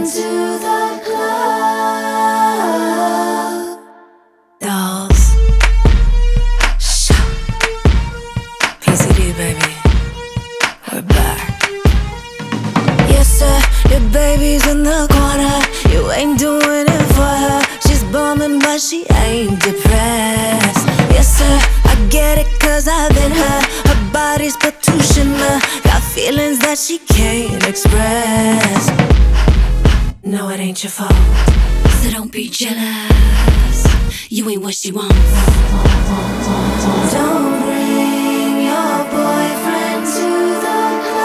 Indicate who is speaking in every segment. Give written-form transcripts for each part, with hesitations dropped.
Speaker 1: to the club.
Speaker 2: Dolls. PCD, baby. We're back. Yes, sir, your baby's in the corner. You ain't doing it for her. She's bumming, but she ain't depressed. Yes, sir, I get it, cause I've been her. Her body's Patushina. Got feelings that she can't express. No, it ain't your fault, so don't be jealous. You ain't what she wants.
Speaker 1: Don't bring your boyfriend to the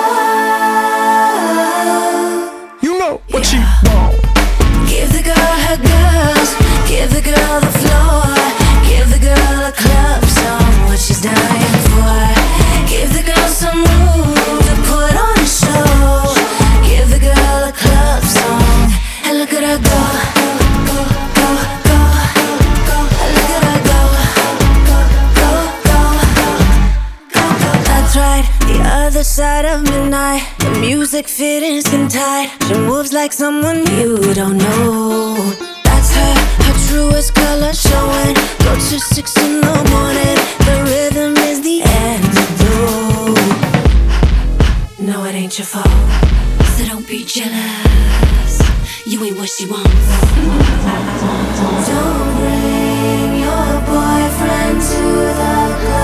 Speaker 1: club.
Speaker 3: You know what she want.
Speaker 1: Give the girl her girls, give the girl the floor, give the girl a club song, what she's dying for. Give the girl some room to put on a show. Give the girl a club song, and look at her go, go, go, go, go. Look at her go, go, go, go, go, go.
Speaker 2: That's right, the other side of midnight. The music fitting skin tight. She moves like someone you don't know. That's her, her truest color showing. Go to 6 in the morning. The rhythm is the antidote. No, it ain't your fault, so don't be jealous. You ain't what she wants.
Speaker 1: Don't bring your boyfriend to the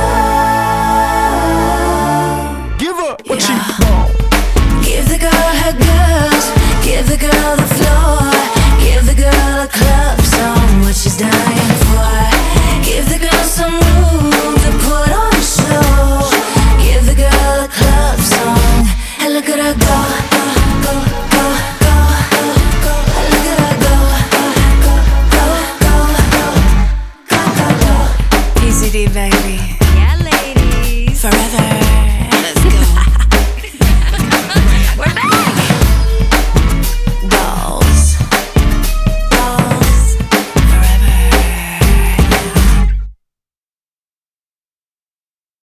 Speaker 1: club.
Speaker 3: Give her what she want.
Speaker 1: Give the girl her girls, give the girl the floor, give the girl a club song, what she's dying for. Give the girl some room to put on a show. Give the girl a club song, and look at her go, go, go, go, go, go. Look at her go, go, go, go, go, go, go, go.
Speaker 2: PCD, baby.
Speaker 4: Yeah, ladies.
Speaker 2: Forever.